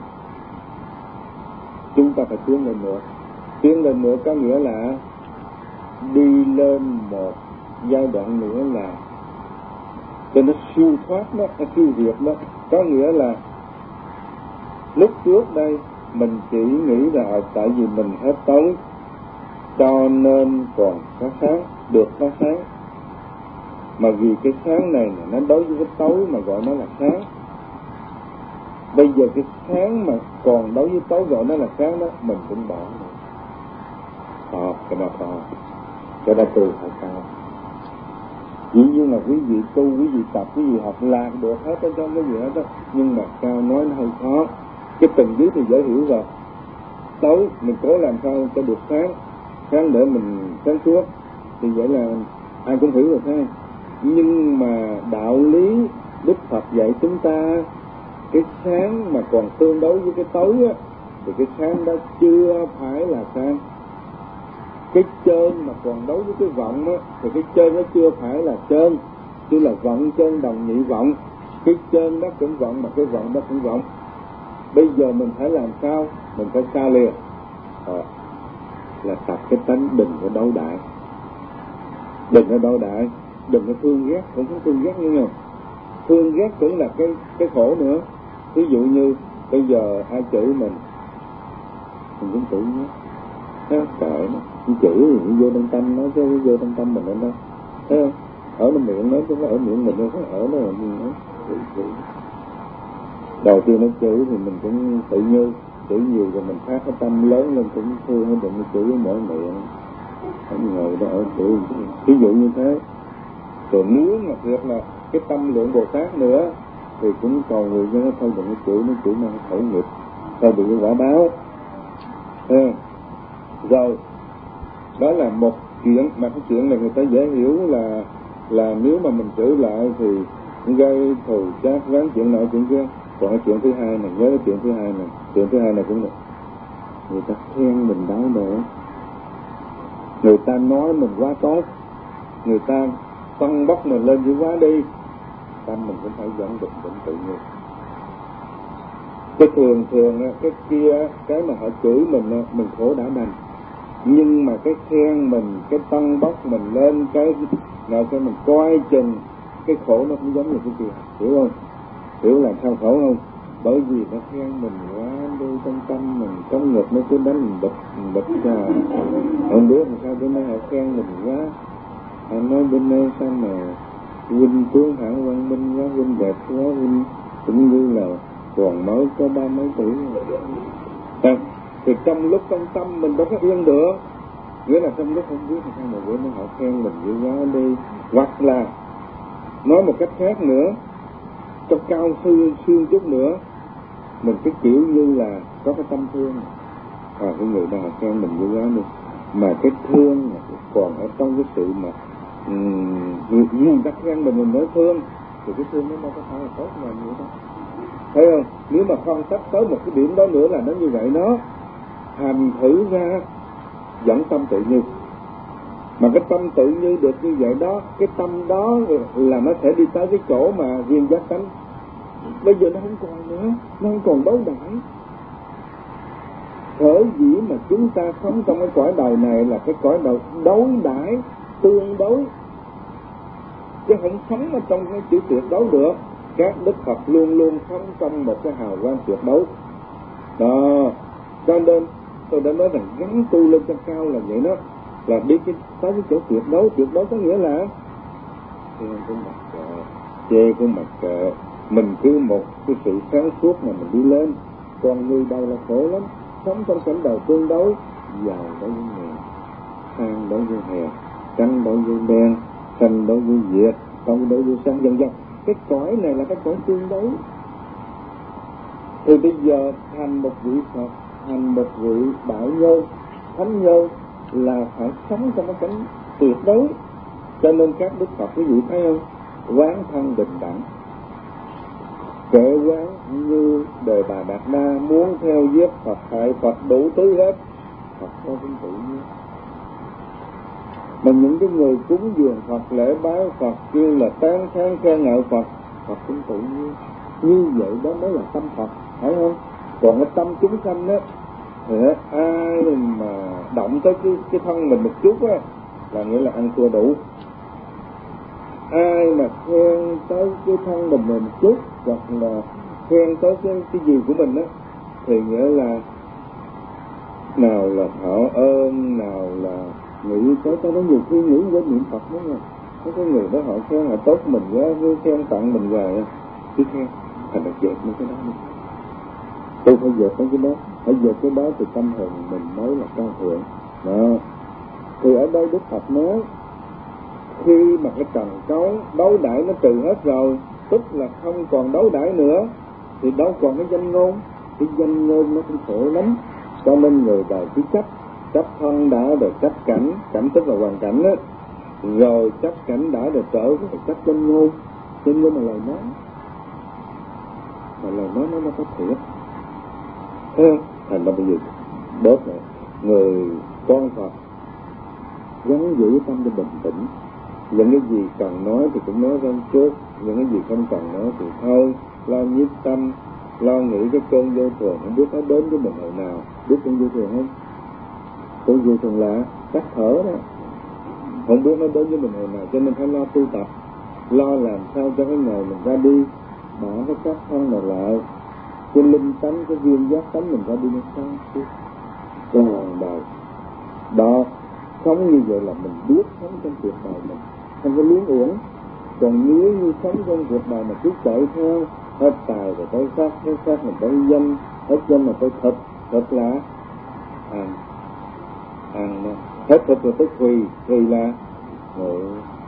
chúng ta phải tiến lên nữa. Tiến lên nữa có nghĩa là đi lên một giai đoạn nữa là cho nó siêu thoát đó, siêu việt đó. Có nghĩa là lúc trước đây mình chỉ nghĩ là tại vì mình hết tối cho nên còn có sáng, được có sáng. mà vì cái sáng này nó đối với cái tối mà gọi nó là sáng. Bây giờ cái sáng mà còn đối với tối gọi nó là sáng đó, mình cũng bỏ rồi. Cái đó cái đó từ phải cao. Dĩ nhiên là quý vị tu, quý vị tập, quý vị học là được hết ở trong cái gì hết đó, nhưng mà cao nói nó hơi khó. Cái từng dưới thì dễ hiểu rồi. Tối mình cố làm sao cho được sáng để mình sáng suốt, thì vậy là ai cũng hiểu rồi thấy. Nhưng mà đạo lý Đức Phật dạy chúng ta, cái sáng mà còn tương đối với cái tối á, thì cái sáng đó chưa phải là sáng. Cái chân mà còn đối với cái vọng á, thì cái chân nó chưa phải là chân, chứ là vọng chân đồng nhị vọng. Cái chân đó cũng vọng mà cái vọng đó cũng vọng. Bây giờ mình phải làm sao? Mình phải xa lìa là tập cái tánh đừng có đấu đãi, đừng có thương ghét, cũng không thương ghét như nhau. Thương ghét cũng là cái khổ nữa. Ví dụ như bây giờ ai chửi mình cũng chửi nhé, kệ nó, chửi thì vô trong tâm nó, chứ vô trong tâm mình lên đâu, thấy không? Ở trong miệng nó chứ không ở miệng mình, nó ở nó làm gì nữa. Đầu tiên nó chửi thì mình cũng tự như chửi nhiều rồi mình phát cái tâm lớn lên cũng thương, nó đừng chửi với mỗi miệng, không ngồi đó ở chửi. Ví dụ như thế. Rồi muốn mà thiệt là cái tâm lượng Bồ Tát nữa thì cũng cầu người cho nó thôi, đừng có chửi, nó chửi mang khẩu nghiệp, thôi bị cái quả báo. Rồi đó là một chuyện, mà cái chuyện này người ta dễ hiểu là nếu mà mình chửi lại thì gây thù chát ván chuyện nọ chuyện kia. Còn cái chuyện thứ hai này, nhớ cái chuyện thứ hai này cũng được. Người ta khen mình đau nữa, người ta nói mình quá tốt, người ta tăng bốc mình lên dữ quá đi, tâm mình cũng phải dẫn định tự nhiên. Cái thường cái kia, cái mà họ chửi mình khổ đã đành, nhưng mà cái khen mình, cái tăng bốc mình lên, cái nào cho mình coi chừng, cái khổ nó cũng giống như cái kia, hiểu không? Hiểu làm sao khổ không? Bởi vì nó khen mình quá đi, trong tâm mình trong ngực nó cứ đánh mình bịch ra, không biết làm sao. Bên đây họ khen mình quá, họ nói bên đây sao mà huynh tướng hạng văn minh quá, huynh đẹp quá, huynh cũng như là còn mới có 30 mấy tuổi rồi. Thì trong lúc trong tâm mình đâu có yên được, nghĩa là trong lúc không biết làm sao mà bữa nó họ khen mình dữ quá đi. Hoặc là nói một cách khác nữa, cho cao xương chút nữa, mình cái kiểu như là có cái tâm thương, cái người nào khen mình dữ quá đi, mà cái thương còn ở trong cái sự mà người ta khen mình nói thương, thì cái thương nó đâu có phải là tốt làm gì đâu, thấy không? Nếu mà phân tích tới một cái điểm đó nữa là nó như vậy, nó thành thử ra dẫn tâm tự như. Mà cái tâm tự như được như vậy đó, cái tâm đó là nó sẽ đi tới cái chỗ mà viên giác tánh. Bây giờ nó không còn nữa, nó không còn đấu đãi. Sở dĩ mà chúng ta sống trong cái cõi đời này là cái cõi đời đấu đãi tương đối, chứ không sống ở trong cái chữ tuyệt đối được. Các Đức Phật luôn luôn sống trong một cái hào quang tuyệt đối đó. Cho nên tôi đã nói rằng gắn tu lên cho cao là vậy đó, là đi tới cái chỗ tuyệt đối. Tuyệt đối có nghĩa là khen cũng mặc kệ, chê cũng mặc kệ, mình cứ một cái sự sáng suốt mà mình đi lên. Còn người đời là khổ lắm, sống trong cảnh đời tương đối, giàu đối với nghèo, sang đối với hèn, trắng đối với đen, xanh đối với việt, không đối với sáng, vân vân. Cái cõi này là cái cõi tương đối. Thì bây giờ thành một vị Phật, thành một vị đại nhân, thánh nhân là phải sống trong cái cảnh tuyệt đối. Cho nên các Đức Phật quý vị thấy không? Quán thân bình đẳng, kệ quán như đời Bà Đạt Đa, muốn theo giết Phật, hại Phật, đủ thứ hết, Phật có cũng tự nhiên. Mà những cái người cúng dường Phật, lễ bái Phật, kêu là tán thán khen ngợi Phật, Phật cũng tự nhiên. Như vậy đó mới là tâm Phật, phải không? Còn cái tâm chúng sanh á, thì ai mà động tới cái thân mình một chút á, là nghĩa là ăn thua đủ. Ai mà khen tới cái thân mình một chút, hoặc là khen tới cái gì của mình á, thì nghĩa là nào là thọ ơn, nào là nghĩ tới nó nhiều khi nghĩ quên niệm Phật đúng không? Có cái người đó họ khen họ tốt mình quá, cứ khen tặng mình hoài, cứ khen, thành là dẹp mấy cái đó đi. Tôi phải dẹp mấy cái đó, phải dẹp cái đó thì tâm hồn mình mới là cao thượng. Đó. Thì ở đây Đức Phật nói, khi mà cái trần cấu đấu đãi nó trừ hết rồi, tức là không còn đấu đãi nữa, thì đâu còn cái danh ngôn. Cái danh ngôn nó cũng khổ lắm, cho nên người đời cứ chấp thân đã rồi chấp cảnh, cảnh tức là hoàn cảnh á, rồi chấp cảnh đã rồi trở về chấp danh ngôn. Danh ngôn là lời nói, mà lời nói nó có thiệt. Thành ra bây giờ bớt rồi, người con Phật gắn giữ tâm cho bình tĩnh. Những cái gì cần nói thì cũng nói ra trước, những cái gì không cần nói thì thôi. Lo nhiếp tâm, lo nghĩ cái cơn vô thường, không biết nó đến với mình hồi nào. Biết cơn vô thường không? Cơn vô thường là cắt thở đó, không biết nó đến với mình hồi nào. Cho nên phải lo tu tập, lo làm sao cho cái ngày mình ra đi bỏ cái xác thân này lại, cái linh tánh, cái duyên giác tánh mình ra đi nó sao chứ. Còn đời đó, sống như vậy là mình biết sống trong cuộc đời mình, không có liếng uổng. Còn nếu như sống trong cuộc đời mà cứ chạy theo hết tài rồi tới sát mình tới danh, hết danh là tới thật là ăn hết thật rồi tới quỳ là ngủ.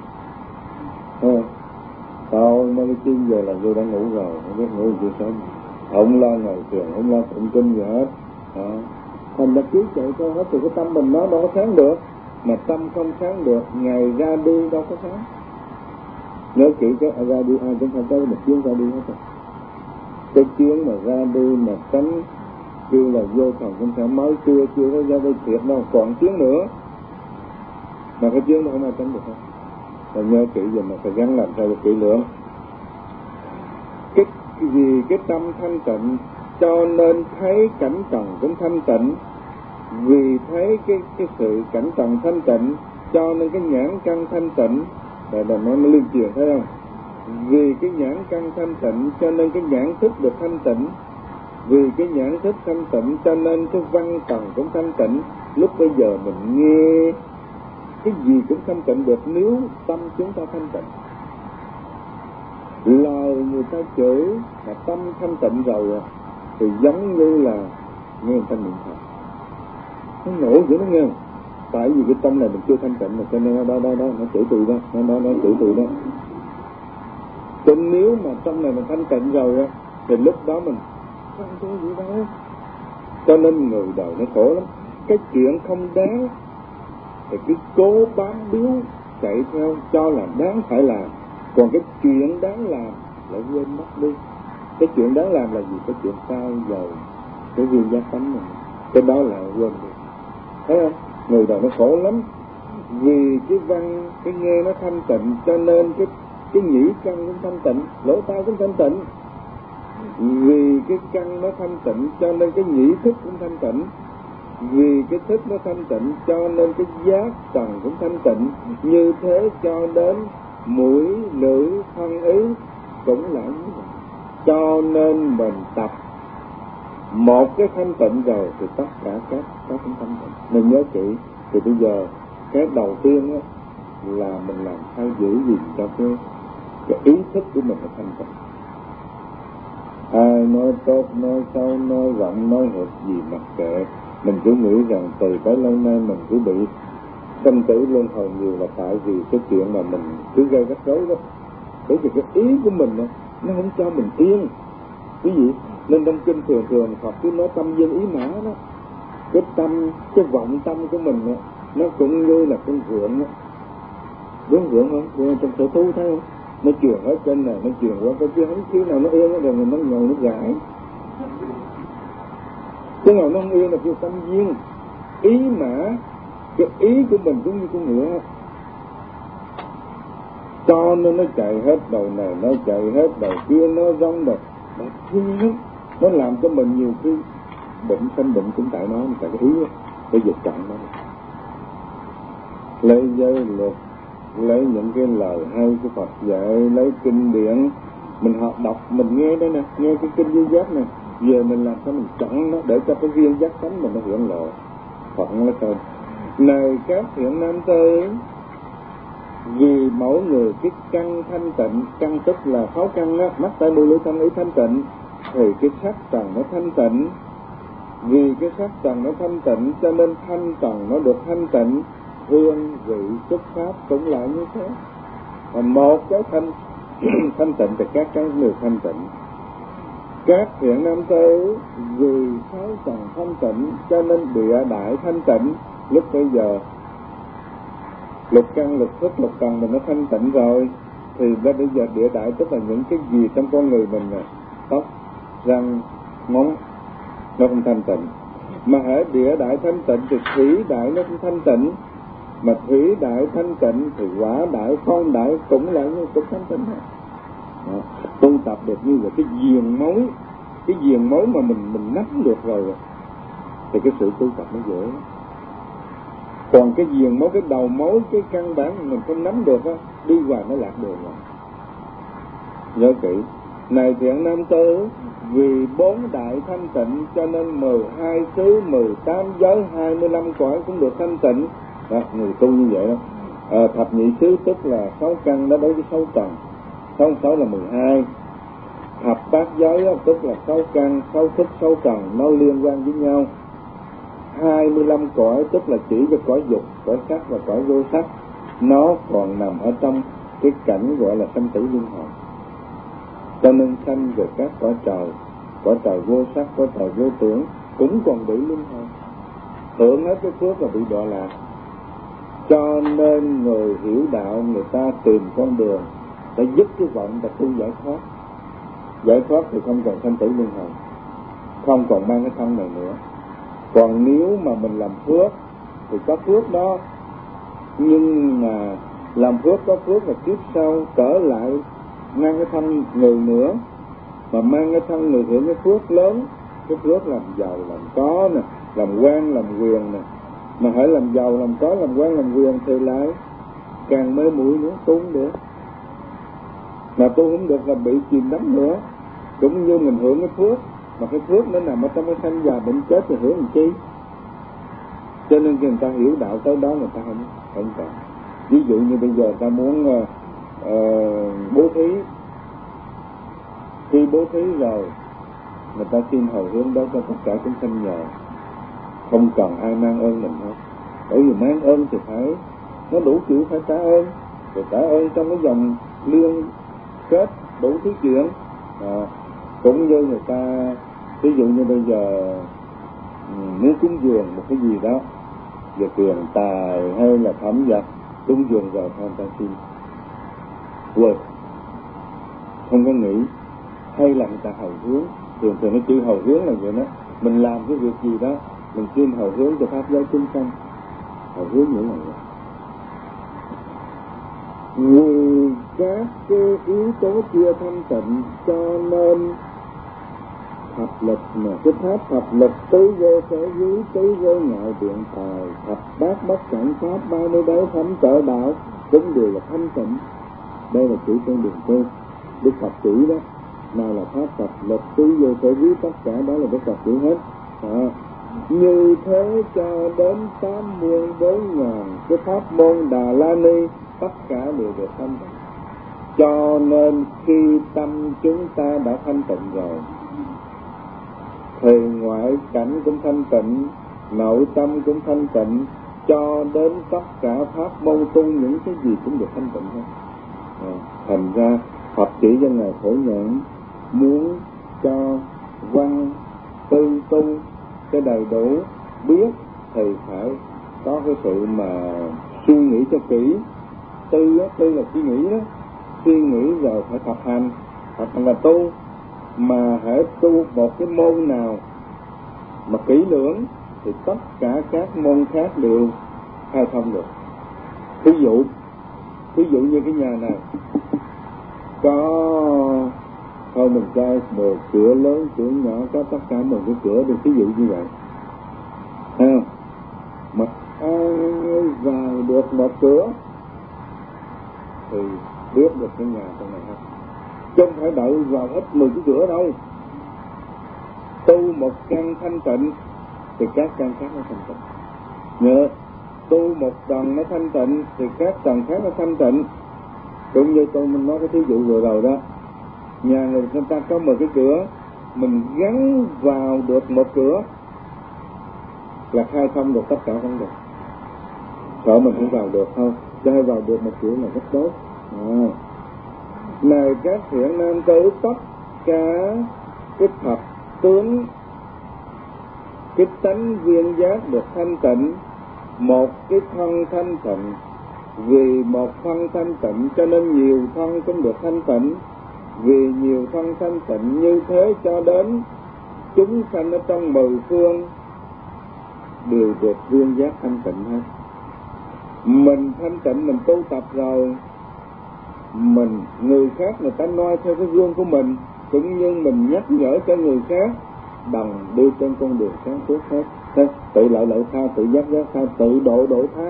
Tao nói cái chuyện giờ là tôi đã ngủ rồi, không biết ngủ gì sớm. Không lo ngồi thiền, không lo tụng kinh gì hết. Đó. Thành ra cứ chạy theo hết, thì cái tâm mình nó đâu có sáng được. Mà tâm không sáng được, ngày ra đi đâu có sáng. Nhớ kỹ cái ra đi, ai cũng phải tới một chuyến ra đi hết rồi. Cái chuyến mà ra đi mà tránh kêu là vô phòng cũng sẽ mới chưa có ra đi thiệt đâu, còn chuyến nữa. Mà cái chuyến đó không ai tránh được hết. Rồi nhớ kỹ giờ mà phải gắn làm sao cho kỹ lưỡng. Vì cái tâm thanh tịnh cho nên thấy cảnh trần cũng thanh tịnh. Vì thấy cái sự cảnh trần thanh tịnh cho nên cái nhãn căn thanh tịnh. Rồi nó liên truyền thấy không? Vì cái nhãn căn thanh tịnh cho nên cái nhãn thức được thanh tịnh. Vì cái nhãn thức thanh tịnh cho nên cái văn tầng cũng thanh tịnh. Lúc bây giờ mình nghe cái gì cũng thanh tịnh được nếu tâm chúng ta thanh tịnh. Lời người ta chửi mà tâm thanh tịnh rồi thì giống như là nghe người ta niệm Phật. Nó nổi dữ nó nghe. Tại vì cái tâm này mình chưa thanh tịnh rồi, cho nên đó nó chửi tôi đó, nó chửi tôi đó. Cho nếu mà tâm này mình thanh tịnh rồi thì lúc đó mình không có gì đâu. Cho nên người đời nó khổ lắm. Cái chuyện không đáng thì cứ cố bám biếu chạy theo cho là đáng phải làm. Còn cái chuyện đáng làm lại quên mất đi. Cái chuyện đáng làm là gì? Cái chuyện sai dầu cái duyên giác tánh mình, cái đó là quên đi. Thấy không? Người đời nó khổ lắm. Vì cái văn, cái nghe nó thanh tịnh cho nên cái nhĩ căn cũng thanh tịnh, lỗ tai cũng thanh tịnh. Vì cái căn nó thanh tịnh cho nên cái nhĩ thức cũng thanh tịnh. Vì cái thức nó thanh tịnh cho nên cái giác trần cũng thanh tịnh. Như thế cho đến mũi, lưỡi, thân ý cũng là như vậy. Cho nên mình tập một cái thanh tịnh rồi thì tất cả các cũng thanh tịnh. Mình nhớ kỹ. Thì bây giờ cái đầu tiên là mình làm sao giữ gìn cho cái ý thức của mình là thanh tịnh. Ai nói tốt, nói xấu, nói rộng, nói hụt gì mặc kệ. Mình cứ nghĩ rằng từ tới lâu nay mình cứ bị sinh tử luân hồi nhiều là tại vì cái chuyện mà mình cứ gây rắc rối đó. Bởi vì cái ý của mình nó không cho mình yên. Cái gì? Nên trong kinh thường Phật cứ nói tâm dân ý mã đó. Cái tâm, cái vọng tâm của mình nó cũng như là con vượn đó. Đúng vượn không? Vượn trong sở thú thấy không? Nó chuyển ở trên này, nó chuyển qua cái kia, không khi nào nó yên rồi nó ngồi nó gãi. Cái nào nó không yên là kêu tâm duyên. Ý mã, cái ý của mình cũng như con ngựa. Cho nên nó chạy hết đầu này, nó chạy hết đầu kia, nó rong đầu. Nó làm cho mình nhiều khi bệnh sanh bệnh cũng tại nó tại cái ý. Bây giờ chặn nó. Lấy giới luật, lấy những cái lời hay của Phật dạy, lấy kinh điển mình học đọc, mình nghe đây nè, nghe cái kinh duy giác nè, về mình làm sao mình chặn nó để cho cái duyên giác tánh mình nó hiển lộ. Phật nói câu: này các thiện nam tử, Vì mỗi người cái căn thanh tịnh, căn tức là 6 căn đó, mắt tai mũi lưỡi thân ý thanh tịnh, thì cái sắc trần nó thanh tịnh. Vì cái sắc trần nó thanh tịnh cho nên thanh trần nó được thanh tịnh, hương vị xuất pháp cũng lại như thế. Và một cái thanh tịnh thì các căn đều thanh tịnh. Các thiện nam tử vì 6 trần thanh tịnh cho nên địa đại thanh tịnh. Lúc bây giờ lục căn, lục thức, lục trần mình nó thanh tịnh rồi, thì bây giờ địa đại tức là những cái gì trong con người mình nè, tóc, răng, móng nó không thanh tịnh. Mà hễ địa đại thanh tịnh thì thủy đại nó cũng thanh tịnh. Mà thủy đại thanh tịnh thì hỏa đại, phong đại cũng là như cũng thanh tịnh. Tu tập được như vậy, cái viền mối mà mình nắm được rồi thì cái sự tu tập nó dễ. Còn cái viền mối, cái đầu mối, cái căn bản mình không nắm được á, đi hoài nó lạc đường rồi. Nhớ kỹ. Này thiện nam tử, vì 4 đại thanh tịnh cho nên 12 xứ, 18 giới, 25 cõi cũng được thanh tịnh. Đó, người tu như vậy đó. Thập nhị xứ tức là 6 căn đó đối với 6 trần. 6 là 12. Thập bát giới đó, tức là 6 căn, 6 thức, 6 trần nó liên quan với nhau. 25 cõi tức là chỉ cái cõi dục, cõi sắc và cõi vô sắc. Nó còn nằm ở trong cái cảnh gọi là sanh tử luân hồi. Cho nên sanh về các cõi trời vô sắc, cõi trời vô tưởng cũng còn bị luân hồi. Tưởng hết cái phước là bị đọa lạc. Cho nên người hiểu đạo, người ta tìm con đường để giúp cái vọng và tu giải thoát. Giải thoát thì không còn sanh tử luân hồi, không còn mang cái thân này nữa. Còn nếu mà mình làm phước thì có phước đó, nhưng mà làm phước có phước là kiếp sau trở lại mang cái thân người nữa, mà mang cái thân người hưởng cái phước lớn, cái phước làm giàu làm có nè, làm quan làm quyền nè. Mà hãy làm giàu làm có làm quan làm quyền thì lại càng mê muội nữa, tu không được. Mà tu không được là bị chìm đắm nữa. Cũng như mình hưởng cái phước, mà cái phước nó nằm ở trong cái sanh già bệnh chết thì hưởng làm chi. Cho nên khi người ta hiểu đạo tới đó người ta không cần. Ví dụ như bây giờ ta muốn bố thí, khi bố thí rồi người ta xin hồi hướng đó cho tất cả chúng sanh nhờ, không cần ai mang ơn mình hết. Bởi vì mang ơn thì phải nó đủ chịu phải trả ơn, rồi trả ơn trong cái dòng liên kết đủ thứ chuyện. Cũng như người ta ví dụ như bây giờ muốn cúng dường một cái gì đó về tiền tài hay là thẩm vật, cúng dường rồi người ta xin quên, không có nghĩ, hay là người ta hồi hướng. Thường nó chữ hồi hướng là vậy đó. Mình làm cái việc gì đó mình xin hồi hướng cho pháp giới chúng sanh, hồi hướng những này. Vì các cái yếu tố kia thanh tịnh cho nên thập lực mà cái pháp thập lực tứ vô sở hữu, tứ vô ngại biện tài, thập bát bất cảnh pháp, 30 đáy thánh trợ đạo cũng đều là thanh tịnh. Đây là chỉ trên đường tu. Đức Phật chỉ đó, nào là pháp thập lực tứ vô sở hữu, tất cả đó là Đức Phật chỉ hết. Như thế cho đến 8 muôn 4 ngàn cái pháp môn Đà La Ni tất cả đều được thanh tịnh. Cho nên khi tâm chúng ta đã thanh tịnh rồi thì ngoại cảnh cũng thanh tịnh, nội tâm cũng thanh tịnh, cho đến tất cả pháp môn tu những cái gì cũng được thanh tịnh hết. Thành ra Phật chỉ cho Ngài Phổ Nhãn muốn cho văn tư tu cái đầy đủ biết thì phải có cái sự mà suy nghĩ cho kỹ. Tư là suy nghĩ đó, suy nghĩ rồi phải thực hành là tu. Mà hãy tu một cái môn nào mà kỹ lưỡng thì tất cả các môn khác đều khai thông được. Ví dụ như cái nhà này có thôi mình cho một cửa lớn cửa nhỏ, có tất cả một cái cửa được, ví dụ như vậy, thấy không? Mà ai vào được một cửa thì biết được cái nhà trong này hết, chứ không phải đợi vào hết 10 cái cửa đâu. Tu một căn thanh tịnh thì các căn khác nó thanh tịnh. Nhớ tu một tầng nó thanh tịnh thì các tầng khác nó thanh tịnh. Cũng như tôi mình nói cái thí dụ vừa rồi đó, nhà người ta có một cái cửa, mình gắn vào được một cửa là khai thông được tất cả vấn đề. Sợ mình không vào được thôi, cho vào được một cửa là rất tốt. Này các thiện nam tử, tất cả cái thật tướng, cái tánh viên giác được thanh tịnh, một cái thân thanh tịnh. Vì một thân thanh tịnh cho nên nhiều thân cũng được thanh tịnh. Vì nhiều thân thanh tịnh như thế cho đến chúng sanh ở trong mười phương đều được viên giác thanh tịnh hết. Mình thanh tịnh, mình tu tập rồi, mình người khác người ta noi theo cái gương của mình, cũng như mình nhắc nhở cho người khác bằng đi trên con đường sáng suốt hết. Tự lợi lợi tha, tự giác giác tha, tự độ độ tha,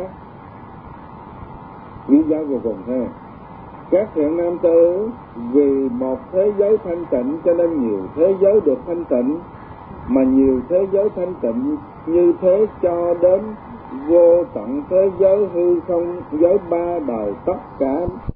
lý giáo vô cùng thế. Các thiện nam tử vì một thế giới thanh tịnh cho nên nhiều thế giới được thanh tịnh, mà nhiều thế giới thanh tịnh như thế cho đến vô tận thế giới hư không giới ba đời tất cả